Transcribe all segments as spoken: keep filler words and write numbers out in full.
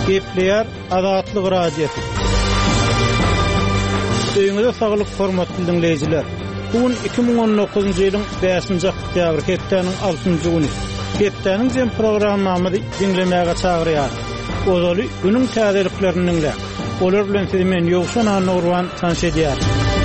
Gepleýär Azatlyk radiosu. Öňüňizde saglyk hormatly dinleýijiler. Bugün iki bin on dokuzunçy ýylyň beşinji oktýabr hepdeniň altynjy güni. Hepdeniň jem programmamy dinlemäge çagyrýar. Ozaly günüň täzeliklerini dinleýär. Olar bilen sizi men Ýowşan Nurwan tanşedýär.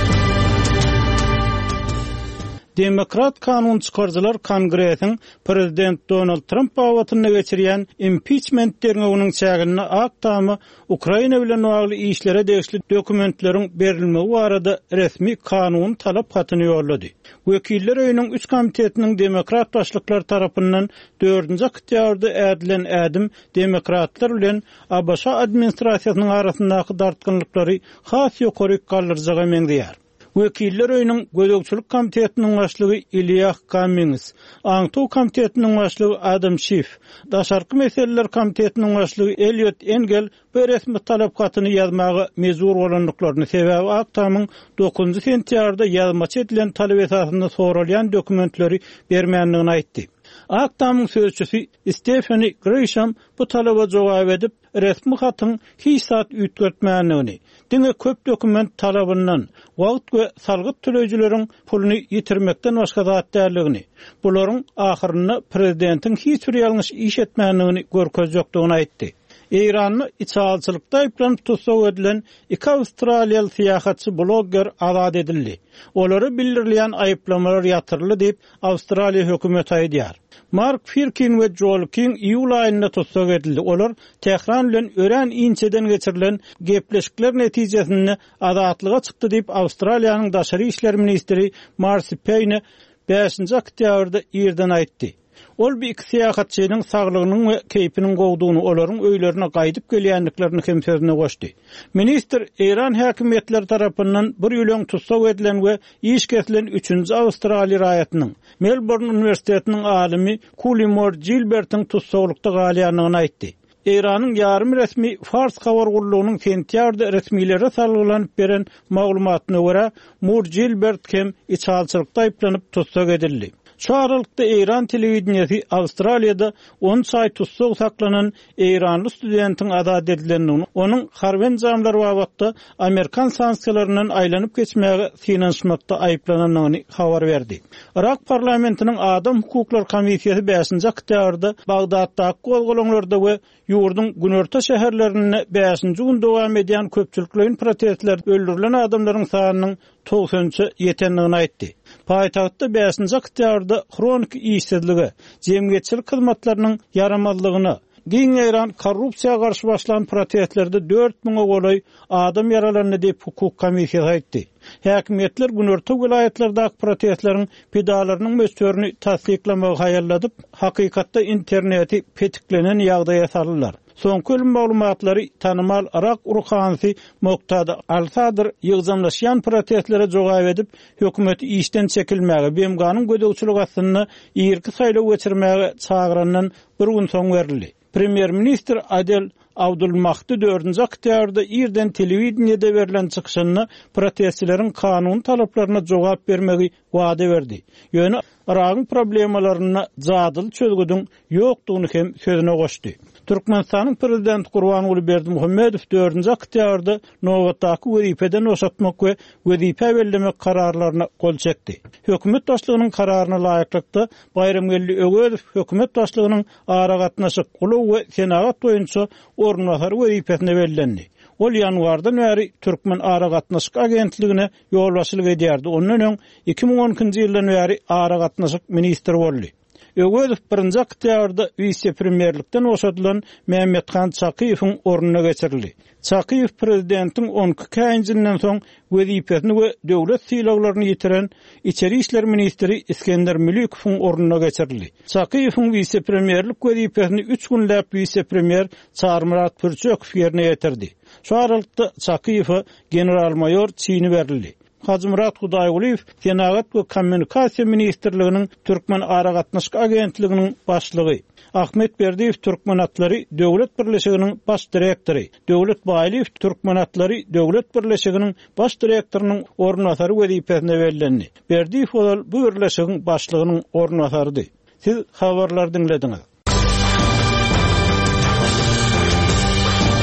Demokrat kanun çıkarcılar Kongresiň Prezident Donald Trump bawatyna geçirýän impeachment derneğiniň çägini aktamy Ukraina bilen bagly işlere degişli dokumentleriň berilmegi barada resmi kanun talap hatyny ýollady. Wekiller öýüniň üç komitetiniň demokrat başlyklar tarapyndan dördünji oktýabrda ädilen ädim demokratlar bilen A B S administrasiýasynyň arasyndaky dartgynlyklary has ýokary galdyrjaga meňdýär. Wekiller öýüniň Gözegçilik komitetiniň başlygy Ilias Cummings, Aňtow komitetiniň başlygy Adam Schiff, Daşarky meseleler komitetiniň başlygy Elliot Engel bu resmi talap hatyny ýazmagy mezur bolanlyklaryny sebäbi aktamyň dokuzunçy sentýarda ýazmaçy edilen talap esasynda sorulýan dokumentleri bermänligini aýtdy. Aktamyň sözçüsi Stephanie Grisham bu talaba jogap edip resmi hatyň hiç saat ütgörtmänligini, diňe köp dokument talabyndan wagt we salgyt töleýjileriň puluny ýitirmekden başga zat däldigini, bularyň ahyrynda prezidentiň hiç bir ýalňyş iş etmänligini görkezjekdigini aýtdy. İranly içalçylykda aýplanyp tutsak edilen iki Awstraliýaly syýahatçy blogger azad edildi. Olary bildirilýän aýplamalar ýatyrly diýip Awstraliýa hökümeti aýdýar. Mark Firkin we Joel King iýul aýynda tutsak edildi. Olar Tehran bilen ören inçeden geçirilen gepleşikler netijesinde azatlyga çykdy diýip Awstraliýanyň daşary işler ministri Marcy Payne beşinji oktýabrda ýerden aýtdy. Ol bir iki syýahatçynyň saglygynyň we keypiniň gowdugyny, olaryň öýlerine gaýdyp gelýänliklerini hem sözüne goşdy. Minister İran häkimetleri tarapyndan bir ýöleň tutsak edilen we iş kesilen üçünji Awstraliýa raýatynyň Melbourne Üniversitetiniň alimi Cullimore Gilbert'in tutsaklykda galýanlygyny aýtdy. İran'ın yarım resmi Fars habar guruluğunun sentýarda resmilere salgylanyp beren maglumatyna görä Moore Gilbert hem içalçylykda aýplanyp tutsak edildi. Şu aralykda İran telewizionyasy Awstraliýada on saý tutsak saklanan İranly studentin azad edilenini, onun harben jamlar wagtda Amerikan sanksiýalaryndan aýlanyp geçmäge finanşmakda aýplananyny habar berdi. Irak parlamentiniň Adam hukuklar komissiýasy beşinji oktýabrda Bagdatdaky gozgolanylarda we ýurdun günorta şäherlerinde beşinji gün dowam edýän köpçüliklerin protestler öldürilen adamlaryň sanynyň togsonçy ýetenligini aýtdy. Paýtagtda beşinji oktýabrda kronik işsizligi, jemgyýetçilik hyzmatlarynyň yaramazlygyny, giňeýän korrupsiýa garşy başlanan protestlerde dört miňe goly adam yaralandy diýip hukuk komissiýasy aýtdy. Häkimetler günorta vilayatlerdäki protestleriň pedalarynyň möçberini tasdiklamagy haýalladyp, hakykatda interneti petiklenen ýagdaýa saldylar. Soňky ölüm maglumatlary tanymal Irak urhansy Moktada Al-Sadr ýygzamlaşýan protestlere jogap edip, hökümeti işden çekilmäge, B M G'nyň gödegçilik astyna ýerki saýlaw geçirmäge çagyranyň bir gün soň berildi. Premier Minister Adel Abdulmahdi dördünji oktýabrda ýerden telewizionyada berilen çykyşyny protestçilerin kanun talaplaryna jogap bermegi wada berdi. Ýöne Irakyň problemalaryna jadyl çözgüdüň ýokdugyny hem sözüne goşdy. Türkmenistanyň prezidenti Gurbanuly Berdimuhammedow dördünji oktýabrda nowatdaky wezipeden oşatmak we wezipe bellemek kararlaryna gol çekdi. Hökümet başlygynyň kararyna laýyklykda Bayramgelli Ögezow hökümet başlygynyň ara gatnaşyk guluw we senagat boýunça ornwasary wezipesine bellendi. Ol ýanwardan bäri Türkmen ara gatnaşyk agentligine ýolbaşçylyk edýärdi. Ondan öň iki bin on ikinji ýyldan bäri ara gatnaşyk ministri boldy. Ögezow birinji oktýabrda vice-premierlikden oşadylan Mehmethan Çakyýewiň ornuna geçirildi. Çakyýew prezidentiň on iki käýinjinden soň wezipesini we döwlet syýlaglaryny ýitiren içeri işler ministri İskender Mülükowyň ornuna geçirildi. Çakyýewiň vice-premierlik wezipesini üç günläp vice-premier Çarmurat Pürçökow ýerine ýetirdi. Şu aralykda Çakyýewa general-mayor çyny berildi. Hacımrat Hudaýguliýew Senagat we Kommunikasiýa ministrliginiň Türkmen ara gatnaşyk agentliginiň başlygy, Ahmet Berdiýew Türkmenatlary döwlet birleşiginiň baş direktory, Döwlet Baýlyw Türkmenatlary döwlet birleşiginiň baş direktorynyň ornwasary wezipesine bellendi. Berdiýew bu birleşigiň başlygynyň ornwasarydy. Siz habarlar dinlediňiz.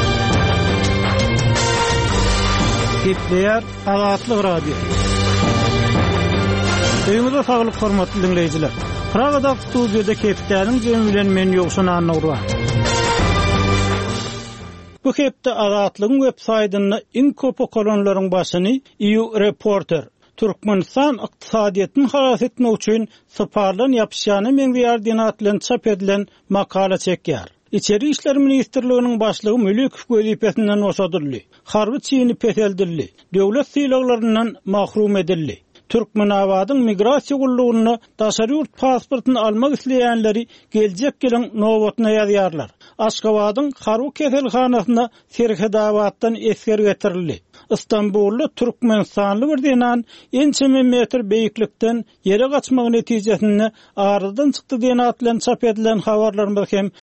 Kepler Azatlyk Radio. Öňüňizde saglyk hormatly dinleýijiler. Pragada studiýada Keplerniň jemi bilen men ýokşan anagurwan. Bu hepde Azatlygyň web-saýtyna iň köp okulanylaryň başyny E U Reporter Türkmenistan ykdysadyýatyny haras etmek üçin syparlan ýapyşany meňdiýar atlan çap edilen makala çekýär. İçeri İşler Ministrliginiň başlygy Mülekov gözipesinden osadyrly. Harby çyny peseldirli. Döwlet syýlaglaryndan mahrum edildi. Türkmenawadyň migrasiýa gullugyny daşary ýurt pasportyny almak isleýänleri geljek gelen nowatyna ýazýarlar. Aşgabatyň Harby keselhanasyna Serhedawatdan esker getirildi. İstanbullu Türkmenistanly bir denan ençeme metr beýiklikden ýere gaçmak netijesinde aradan çykdy diýen atlan çap edilen habarlarymyz hem